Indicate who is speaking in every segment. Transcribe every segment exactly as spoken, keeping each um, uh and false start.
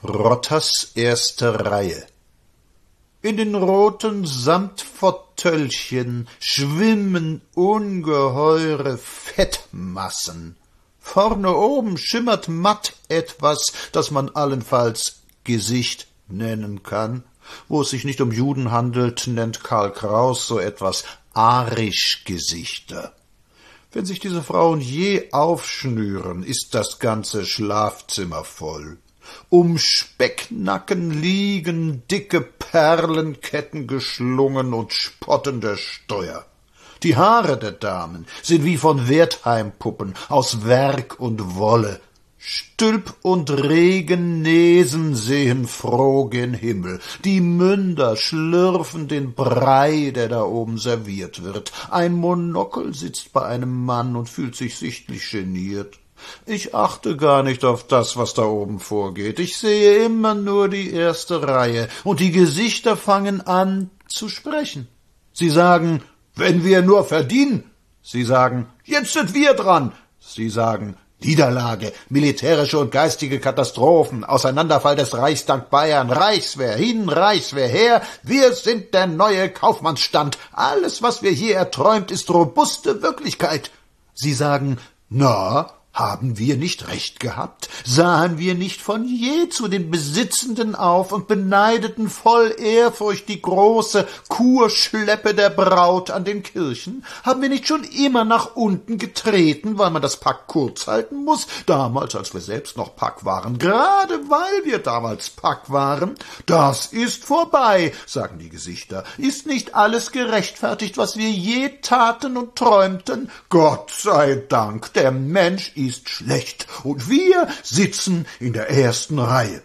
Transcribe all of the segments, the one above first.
Speaker 1: Rotters erste Reihe. In den roten Samtfauteuilchen schwimmen ungeheure Fettmassen. Vorne oben schimmert matt etwas, das man allenfalls Gesicht nennen kann. Wo es sich nicht um Juden handelt, nennt Karl Kraus so etwas Arischgesichter. Wenn sich diese Frauen je aufschnüren, ist das ganze Schlafzimmer voll. Um Specknacken liegen dicke Perlenketten geschlungen und spotten der Steuer. Die Haare der Damen sind wie von Wertheimpuppen aus Werg und Wolle. Stülp und Regennesen sehen froh gen Himmel. Die Münder schlürfen den Brei, der da oben serviert wird. Ein Monokel sitzt bei einem Mann und fühlt sich sichtlich geniert. Ich achte gar nicht auf das, was da oben vorgeht. Ich sehe immer nur die erste Reihe, und die Gesichter fangen an zu sprechen. Sie sagen, wenn wir nur verdienen. Sie sagen, jetzt sind wir dran. Sie sagen, Niederlage, militärische und geistige Katastrophen, Auseinanderfall des Reichsdank Bayern, Reichswehr hin, Reichswehr her, wir sind der neue Kaufmannsstand. Alles, was wir je erträumt, ist robuste Wirklichkeit. Sie sagen, na, haben wir nicht recht gehabt? Sahen wir nicht von je zu den Besitzenden auf und beneideten voll Ehrfurcht die große Kurschleppe der Braut an den Kirchen? Haben wir nicht schon immer nach unten getreten, weil man das Pack kurz halten muss, damals, als wir selbst noch Pack waren, gerade weil wir damals Pack waren? Das ist vorbei, sagen die Gesichter. Ist nicht alles gerechtfertigt, was wir je taten und träumten? Gott sei Dank, der Mensch ist ist schlecht, und wir sitzen in der ersten Reihe.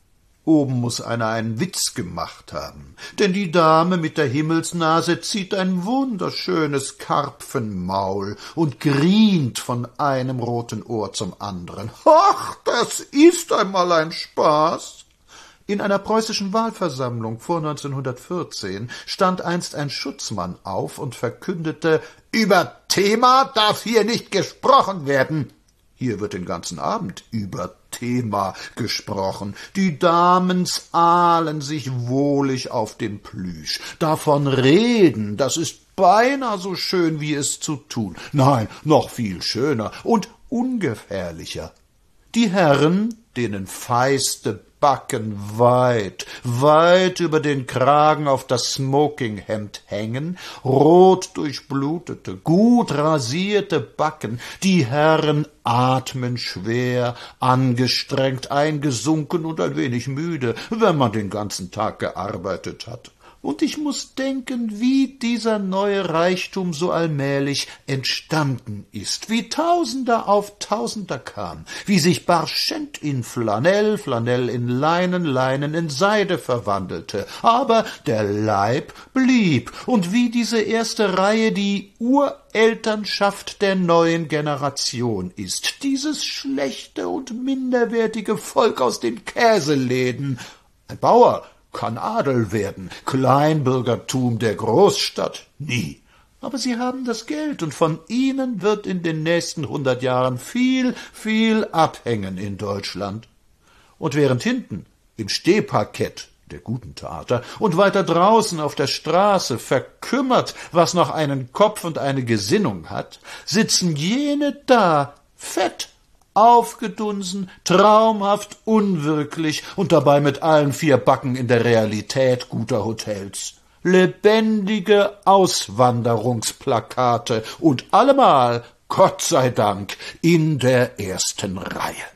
Speaker 1: Oben muß einer einen Witz gemacht haben, denn die Dame mit der Himmelsnase zieht ein wunderschönes Karpfenmaul und grient von einem roten Ohr zum anderen. Ach, das ist einmal ein Spaß! In einer preußischen Wahlversammlung vor neunzehnhundertvierzehn stand einst ein Schutzmann auf und verkündete, »Über Thema darf hier nicht gesprochen werden.« Hier wird den ganzen Abend über Thema gesprochen. Die Damens ahlen sich wohlig auf dem Plüsch. Davon reden, das ist beinahe so schön, wie es zu tun. Nein, noch viel schöner und ungefährlicher. Die Herren, denen feiste Backen weit, weit über den Kragen auf das Smokinghemd hängen, rot durchblutete, gut rasierte Backen, die Herren atmen schwer, angestrengt, eingesunken und ein wenig müde, wenn man den ganzen Tag gearbeitet hat. Und ich muß denken, wie dieser neue Reichtum so allmählich entstanden ist, wie Tausender auf Tausender kam, wie sich Barschent in Flanell, Flanell in Leinen, Leinen in Seide verwandelte, aber der Leib blieb, und wie diese erste Reihe die Urelternschaft der neuen Generation ist, dieses schlechte und minderwertige Volk aus den Käseläden. Ein Bauer kann Adel werden, Kleinbürgertum der Großstadt nie. Aber sie haben das Geld, und von ihnen wird in den nächsten hundert Jahren viel, viel abhängen in Deutschland. Und während hinten, im Stehparkett der guten Theater und weiter draußen auf der Straße verkümmert, was noch einen Kopf und eine Gesinnung hat, sitzen jene da, fett, aufgedunsen, traumhaft unwirklich und dabei mit allen vier Backen in der Realität guter Hotels. Lebendige Auswanderungsplakate und allemal, Gott sei Dank, in der ersten Reihe.